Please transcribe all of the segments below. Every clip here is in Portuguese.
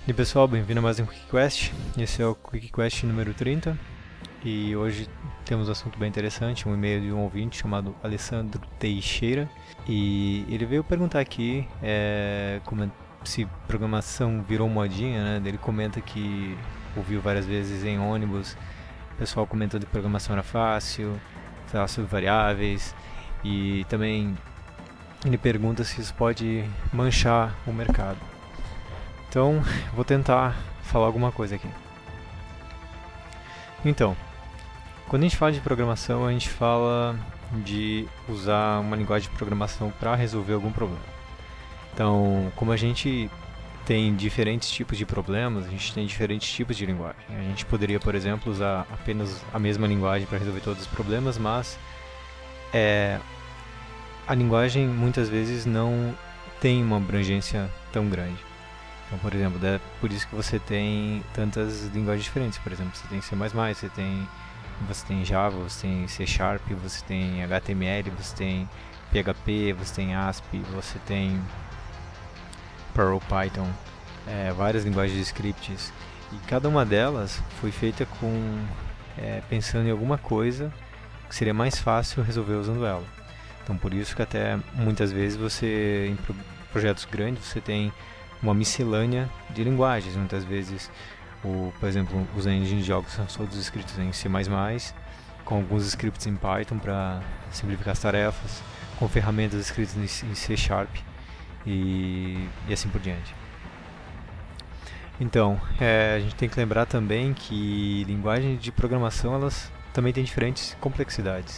E pessoal, bem-vindo a mais um Quick Quest. Esse é o Quick Quest número 30 e hoje temos um assunto bem interessante, um e-mail de um ouvinte chamado Alessandro Teixeira, e ele veio perguntar aqui se programação virou modinha, né? Ele comenta que ouviu várias vezes em ônibus o pessoal comentando que programação era fácil, falar sobre variáveis, e também ele pergunta se isso pode manchar o mercado. Então, vou tentar falar alguma coisa aqui. Então, quando a gente fala de programação, a gente fala de usar uma linguagem de programação para resolver algum problema. Então, como a gente tem diferentes tipos de problemas, a gente tem diferentes tipos de linguagem. A gente poderia, por exemplo, usar apenas a mesma linguagem para resolver todos os problemas, mas a linguagem muitas vezes não tem uma abrangência tão grande. Então, por exemplo, é por isso que você tem tantas linguagens diferentes. Por exemplo, você tem C++, você tem Java, você tem C Sharp, você tem HTML, você tem PHP, você tem ASP, você tem Perl, Python, várias linguagens de scripts. E cada uma delas foi feita pensando em alguma coisa que seria mais fácil resolver usando ela. Então, por isso que até muitas vezes em projetos grandes, você tem uma miscelânea de linguagens. Muitas vezes, por exemplo, os engines de jogos são todos escritos em C++, com alguns scripts em Python para simplificar as tarefas, com ferramentas escritas em C Sharp e assim por diante. Então, a gente tem que lembrar também que linguagens de programação elas também têm diferentes complexidades.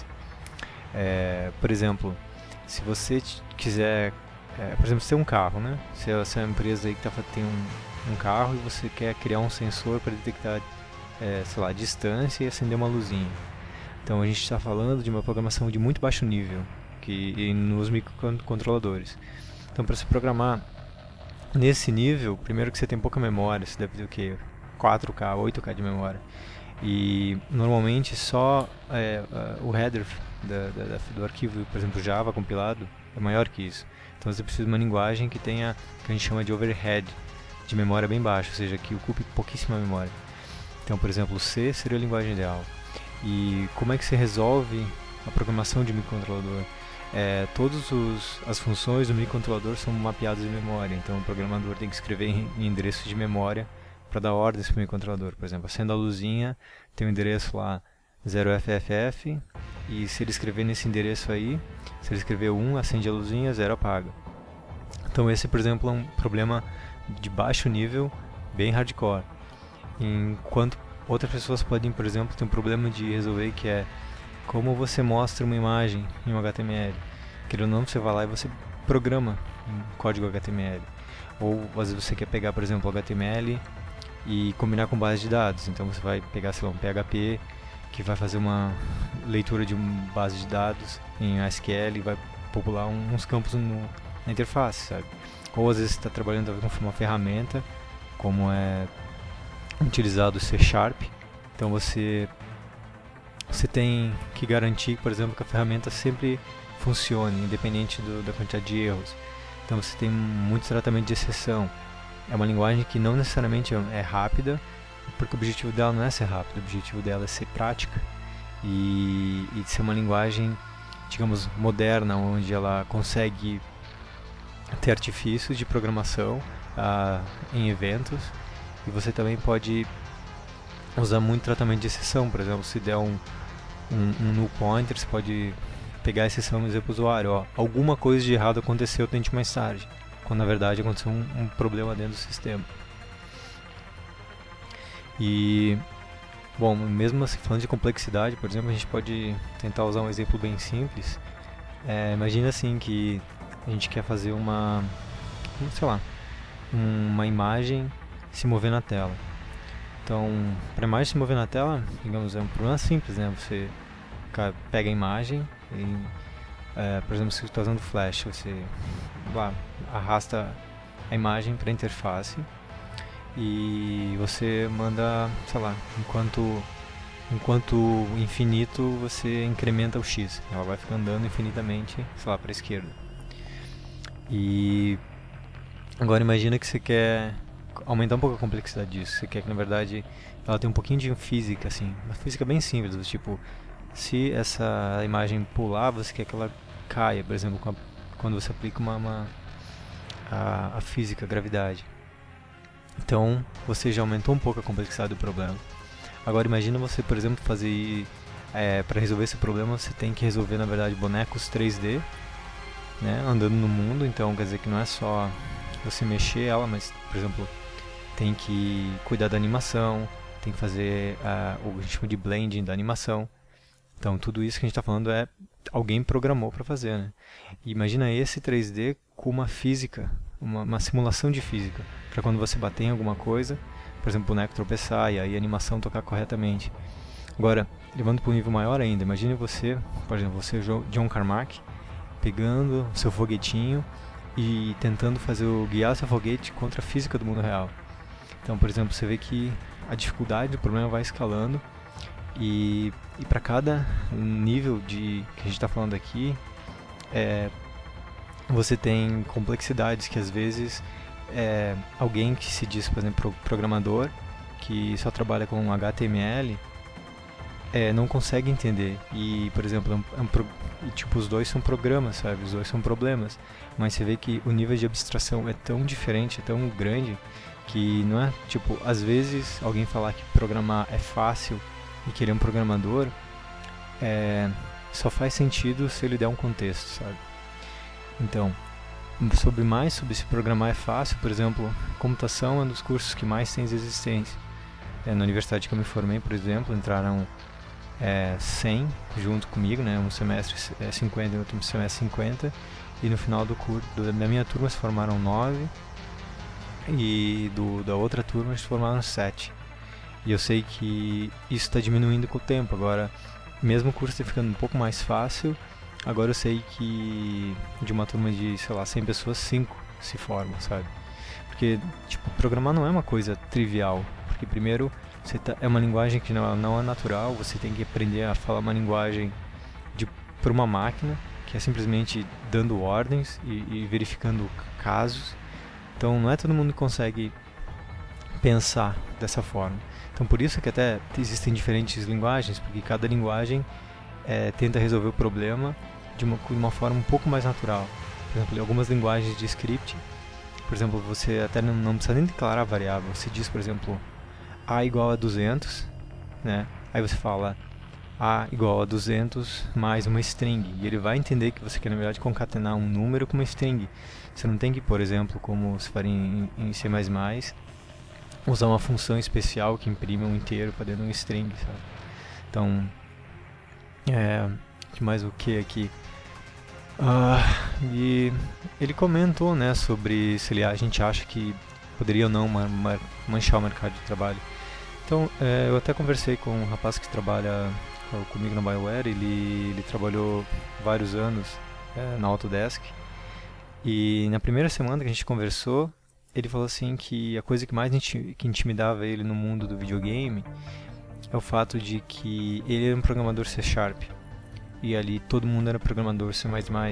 Por exemplo, se você quiser por exemplo, você tem um carro, né? Você é uma empresa aí que tem um carro e você quer criar um sensor para detectar, a distância e acender uma luzinha. Então a gente está falando de uma programação de muito baixo nível nos microcontroladores. Então, para se programar nesse nível, primeiro que você tem pouca memória, você deve ter o quê? 4K, 8K de memória. E normalmente só o header do arquivo, por exemplo, Java compilado, é maior que isso. Então você precisa de uma linguagem que tenha o que a gente chama de overhead, de memória bem baixa, ou seja, que ocupe pouquíssima memória. Então, por exemplo, o C seria a linguagem ideal. E como é que se resolve a programação de microcontrolador? Todas as funções do microcontrolador são mapeadas em memória, então o programador tem que escrever em endereços de memória para dar ordens para o microcontrolador. Por exemplo, acenda a luzinha, tem um endereço lá 0FFF, e se ele escrever nesse endereço aí, se ele escrever 1, acende a luzinha, 0 apaga. Então esse, por exemplo, é um problema de baixo nível, bem hardcore. Enquanto outras pessoas podem, por exemplo, ter um problema de resolver que é como você mostra uma imagem em um HTML. Querendo ou não, você vai lá e você programa em código HTML. Ou às vezes você quer pegar, por exemplo, o HTML e combinar com base de dados. Então você vai pegar, sei lá, um PHP que vai fazer uma leitura de uma base de dados em SQL e vai popular uns campos na interface, sabe? Ou às vezes você está trabalhando com uma ferramenta, como é utilizado o C Sharp, então você tem que garantir, por exemplo, que a ferramenta sempre funcione, independente da quantidade de erros. Então você tem muito tratamento de exceção. É uma linguagem que não necessariamente é rápida, porque o objetivo dela não é ser rápida, o objetivo dela é ser prática e ser uma linguagem, digamos, moderna, onde ela consegue ter artifícios de programação em eventos, e você também pode usar muito tratamento de exceção. Por exemplo, se der um null pointer, você pode pegar a exceção e dizer para o usuário, alguma coisa de errado aconteceu, tente mais tarde, quando na verdade aconteceu um problema dentro do sistema. E, bom, mesmo assim, falando de complexidade, por exemplo, a gente pode tentar usar um exemplo bem simples. Imagina assim que a gente quer fazer uma imagem se mover na tela. Então, para a imagem se mover na tela, digamos, é um problema simples, né? Você pega a imagem e, por exemplo, se você está usando Flash, você arrasta a imagem para a interface e você manda, enquanto infinito, você incrementa o X. Ela vai ficar andando infinitamente, para a esquerda. E agora imagina que você quer aumentar um pouco a complexidade disso. Você quer que, na verdade, ela tenha um pouquinho de física, assim. Uma física bem simples, do tipo, se essa imagem pular, você quer que ela caia, por exemplo, quando você aplica a física, a gravidade. Então, você já aumentou um pouco a complexidade do problema. Agora, imagina você, por exemplo, fazer... para resolver esse problema, você tem que resolver, na verdade, bonecos 3D, né, andando no mundo. Então, quer dizer que não é só você mexer ela, mas, por exemplo, tem que cuidar da animação, tem que fazer o que a gente chama de blending da animação. Então, tudo isso que a gente está falando alguém programou para fazer, né? E imagina esse 3D com uma física, uma simulação de física, para quando você bater em alguma coisa, por exemplo, o boneco tropeçar e aí a animação tocar corretamente. Agora, levando para um nível maior ainda, imagine você, por exemplo, você, John Carmack, pegando seu foguetinho e tentando guiar seu foguete contra a física do mundo real. Então, por exemplo, você vê que a dificuldade do problema vai escalando e para cada nível que a gente está falando aqui, você tem complexidades que às vezes alguém que se diz, por exemplo, programador, que só trabalha com HTML, não consegue entender. E, por exemplo, tipo, os dois são programas, sabe? Os dois são problemas. Mas você vê que o nível de abstração é tão diferente, é tão grande, que não é, tipo, às vezes alguém falar que programar é fácil e que ele é um programador, só faz sentido se ele der um contexto, sabe? Então, sobre se programar é fácil, por exemplo, computação é um dos cursos que mais tem existência. Na universidade que eu me formei, por exemplo, entraram 100 junto comigo, né? Um semestre 50 e outro semestre 50, e no final do curso da minha turma se formaram 9 e da outra turma se formaram 7. E eu sei que isso está diminuindo com o tempo. Agora, mesmo o curso está ficando um pouco mais fácil, agora eu sei que de uma turma de, sei lá, 100 pessoas, 5 se formam, sabe? Porque, tipo, programar não é uma coisa trivial, porque primeiro é uma linguagem que não é natural, você tem que aprender a falar uma linguagem para uma máquina, que é simplesmente dando ordens e verificando casos. Então não é todo mundo que consegue pensar dessa forma. Então por isso que até existem diferentes linguagens, porque cada linguagem tenta resolver o problema de uma forma um pouco mais natural. Por exemplo, algumas linguagens de script, por exemplo, você até não precisa nem declarar a variável. Você diz, por exemplo, A igual a 200, né? Aí você fala A igual a 200 mais uma string, e ele vai entender que você quer, na verdade, concatenar um número com uma string. Você não tem que, por exemplo, como se faria em C++, usar uma função especial que imprime um inteiro para dentro de um string, sabe? Então, mais o que aqui? E ele comentou, né, sobre se a gente acha que poderia ou não manchar o mercado de trabalho. Então, eu até conversei com um rapaz que trabalha comigo na BioWare. Ele trabalhou vários anos na Autodesk, e na primeira semana que a gente conversou, ele falou assim que a coisa que mais que intimidava ele no mundo do videogame é o fato de que ele era um programador C#, e ali todo mundo era programador C++,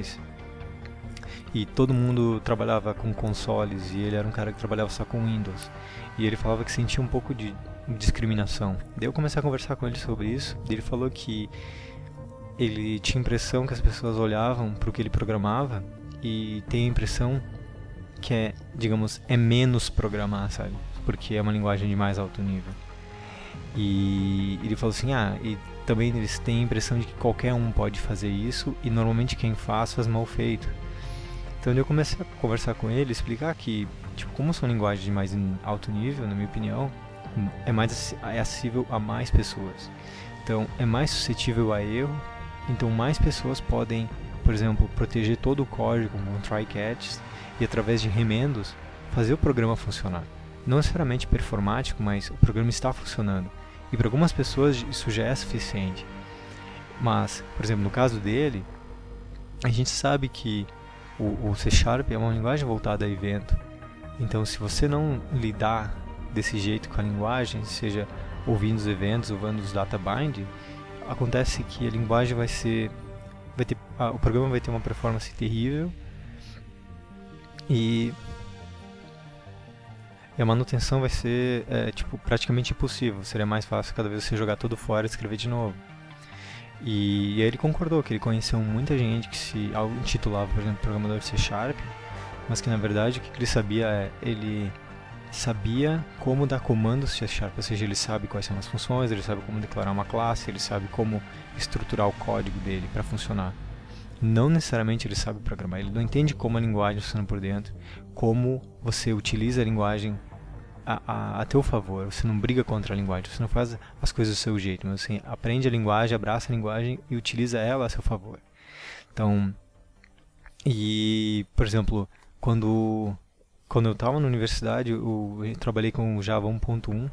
e todo mundo trabalhava com consoles, e ele era um cara que trabalhava só com Windows, e ele falava que sentia um pouco de discriminação. Daí eu comecei a conversar com ele sobre isso, e ele falou que ele tinha a impressão que as pessoas olhavam para o que ele programava e tem a impressão que digamos, é menos programar, sabe? Porque é uma linguagem de mais alto nível. E ele falou assim, e também eles têm a impressão de que qualquer um pode fazer isso, e normalmente quem faz mal feito. Então eu comecei a conversar com ele, explicar que, tipo, como são linguagens de mais alto nível, na minha opinião, é mais acessível a mais pessoas. Então é mais suscetível a erro, então mais pessoas podem, por exemplo, proteger todo o código com try-catches e através de remendos fazer o programa funcionar. Não necessariamente performático, mas o programa está funcionando. E para algumas pessoas isso já é suficiente. Mas, por exemplo, no caso dele, a gente sabe que o C# é uma linguagem voltada a evento. Então, se você não lidar desse jeito com a linguagem, seja ouvindo os eventos, ouvindo os data bind, acontece que a linguagem o programa vai ter uma performance terrível, e E a manutenção vai ser, tipo, praticamente impossível. Seria mais fácil cada vez você jogar tudo fora e escrever de novo. E aí ele concordou que ele conheceu muita gente que se intitulava, por exemplo, programador C Sharp, mas que na verdade o que ele sabia ele sabia como dar comandos C Sharp, ou seja, ele sabe quais são as funções, ele sabe como declarar uma classe, ele sabe como estruturar o código dele para funcionar. Não necessariamente ele sabe programar, ele não entende como a linguagem funciona por dentro, como você utiliza a linguagem a teu favor. Você não briga contra a linguagem, você não faz as coisas do seu jeito, mas você aprende a linguagem, abraça a linguagem e utiliza ela a seu favor. Então, por exemplo, quando eu estava na universidade, eu trabalhei com o Java 1.1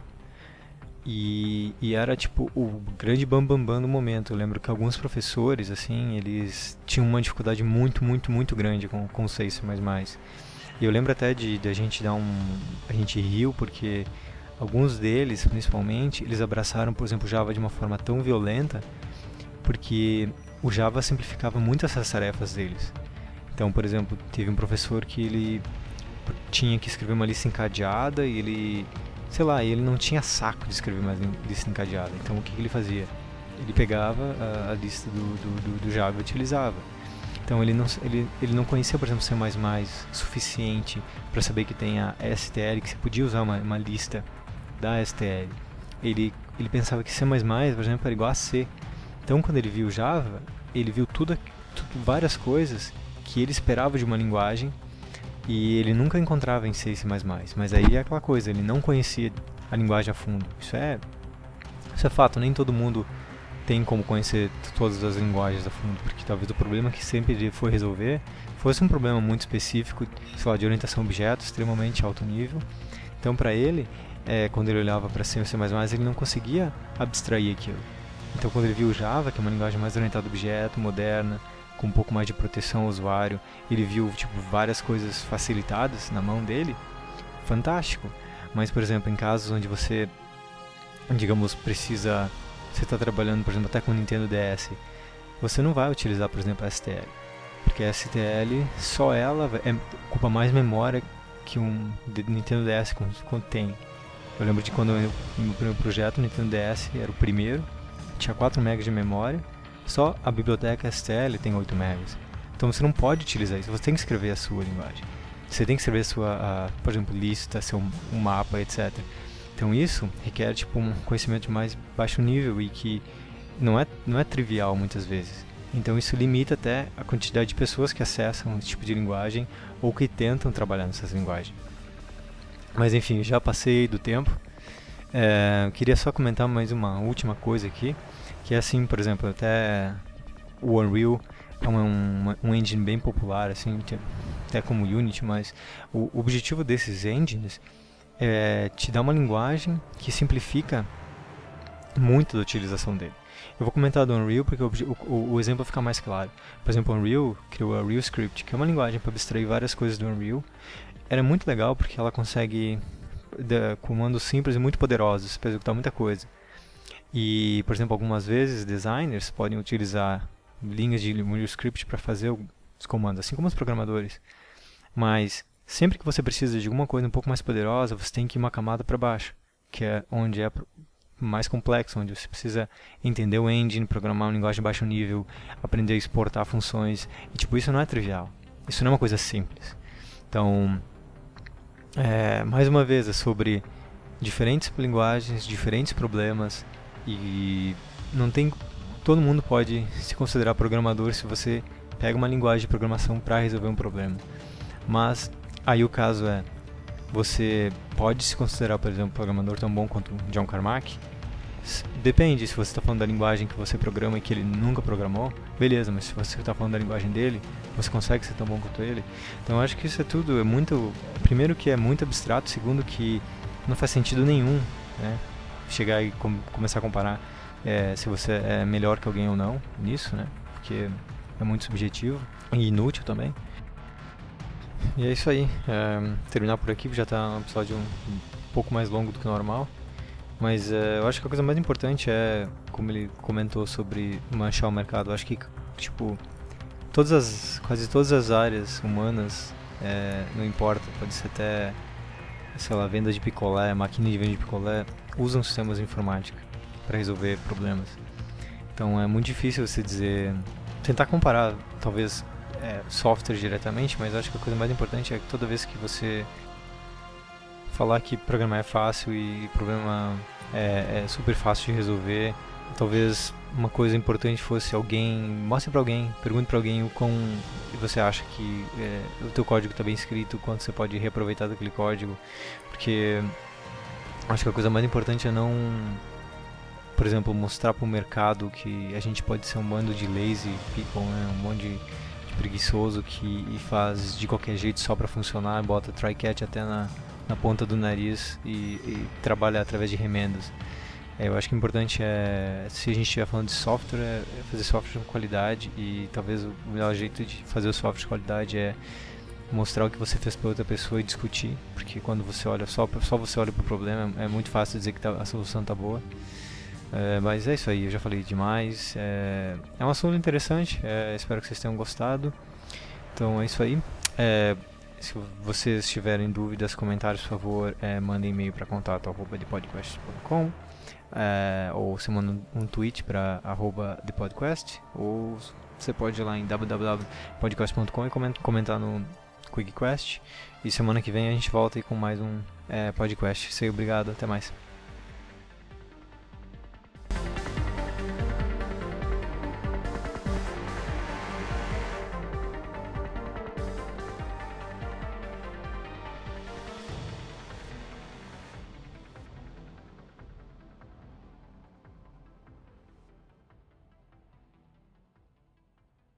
e era tipo o grande bambambam no momento. Eu lembro que alguns professores, assim, eles tinham uma dificuldade muito grande com o C++. E eu lembro até de a gente a gente riu porque alguns deles, principalmente, eles abraçaram, por exemplo, o Java de uma forma tão violenta porque o Java simplificava muito essas tarefas deles. Então, por exemplo, teve um professor que ele tinha que escrever uma lista encadeada e ele não tinha saco de escrever mais lista encadeada. Então, o que ele fazia? Ele pegava a lista do Java e utilizava. Então ele não conhecia, por exemplo, C++ suficiente para saber que tem a STL, que você podia usar uma lista da STL. Ele pensava que C++, por exemplo, era igual a C. Então quando ele viu Java, ele viu várias coisas que ele esperava de uma linguagem e ele nunca encontrava em C e C++. Mas aí é aquela coisa, ele não conhecia a linguagem a fundo. Isso é fato, nem todo mundo tem como conhecer todas as linguagens a fundo, porque talvez o problema que sempre ele foi resolver fosse um problema muito específico, sei lá, de orientação a objetos, extremamente alto nível. Então, para ele, quando ele olhava para C e C++, ele não conseguia abstrair aquilo. Então, quando ele viu o Java, que é uma linguagem mais orientada a objeto, moderna, com um pouco mais de proteção ao usuário, ele viu tipo várias coisas facilitadas na mão dele, fantástico. Mas, por exemplo, em casos onde você, digamos, você está trabalhando, por exemplo, até com o Nintendo DS, você não vai utilizar, por exemplo, a STL, porque a STL, só ela ocupa mais memória que um Nintendo DS contém. Eu lembro de quando no meu primeiro projeto, o Nintendo DS era o primeiro, tinha 4 MB de memória, só a biblioteca STL tem 8 MB. Então você não pode utilizar isso, você tem que escrever a sua linguagem. Você tem que escrever por exemplo, lista, um mapa, etc. Então isso requer tipo um conhecimento de mais baixo nível e que não é trivial muitas vezes. Então isso limita até a quantidade de pessoas que acessam esse tipo de linguagem ou que tentam trabalhar nessas linguagens. Mas enfim, já passei do tempo. Eu queria só comentar mais uma última coisa aqui, que é assim, por exemplo, até o Unreal é um engine bem popular, assim, até como o Unity, mas o objetivo desses engines é te dar uma linguagem que simplifica muito da utilização dele. Eu vou comentar do Unreal porque o exemplo fica mais claro. Por exemplo, o Unreal criou a Unreal Script, que é uma linguagem para abstrair várias coisas do Unreal. Ela é muito legal porque ela consegue comandos simples e muito poderosos para executar muita coisa. E, por exemplo, algumas vezes designers podem utilizar linhas de Unreal Script para fazer os comandos, assim como os programadores. Mas sempre que você precisa de alguma coisa um pouco mais poderosa, você tem que ir uma camada para baixo, que é onde é mais complexo, onde você precisa entender o engine, programar uma linguagem de baixo nível, aprender a exportar funções. E tipo, isso não é trivial. Isso não é uma coisa simples. Então, mais uma vez, é sobre diferentes linguagens, diferentes problemas, e não tem, todo mundo pode se considerar programador se você pega uma linguagem de programação para resolver um problema. Mas aí o caso é, você pode se considerar, por exemplo, programador tão bom quanto John Carmack? Depende, se você está falando da linguagem que você programa e que ele nunca programou, beleza, mas se você está falando da linguagem dele, você consegue ser tão bom quanto ele? Então eu acho que isso é tudo, primeiro que é muito abstrato, segundo que não faz sentido nenhum, né? Chegar e começar a comparar se você é melhor que alguém ou não nisso, né? Porque é muito subjetivo e inútil também. E é isso aí, terminar por aqui, já está um episódio um pouco mais longo do que normal. Mas eu acho que a coisa mais importante é, como ele comentou sobre manchar o mercado, eu acho que tipo, quase todas as áreas humanas, não importa, pode ser até sei lá, venda de picolé, máquina de venda de picolé, usam sistemas de informática para resolver problemas. Então é muito difícil você dizer, tentar comparar, talvez, software diretamente, mas acho que a coisa mais importante é que toda vez que você falar que programar é fácil e problema é super fácil de resolver, talvez uma coisa importante fosse mostre para alguém, pergunte para alguém o quão você acha que o teu código está bem escrito, quanto você pode reaproveitar daquele código, porque acho que a coisa mais importante é não, por exemplo, mostrar para o mercado que a gente pode ser um bando de lazy people, né? Um monte de preguiçoso que faz de qualquer jeito só para funcionar, bota try-catch até na ponta do nariz e trabalha através de remendas. Eu acho que o importante se a gente estiver falando de software, é fazer software com qualidade, e talvez o melhor jeito de fazer o software de qualidade é mostrar o que você fez para outra pessoa e discutir, porque quando você olha só você olha para o problema, é muito fácil dizer que a solução está boa. Mas é isso aí, eu já falei demais. É um assunto interessante, espero que vocês tenham gostado. Então é isso aí. Se vocês tiverem dúvidas, comentários, por favor, mandem e-mail para contato@thepodquest.com, ou você manda um tweet para @thepodquest, ou você pode ir lá em www.podcast.com e comentar no QuickQuest. E semana que vem a gente volta aí com mais um podcast. Obrigado, até mais.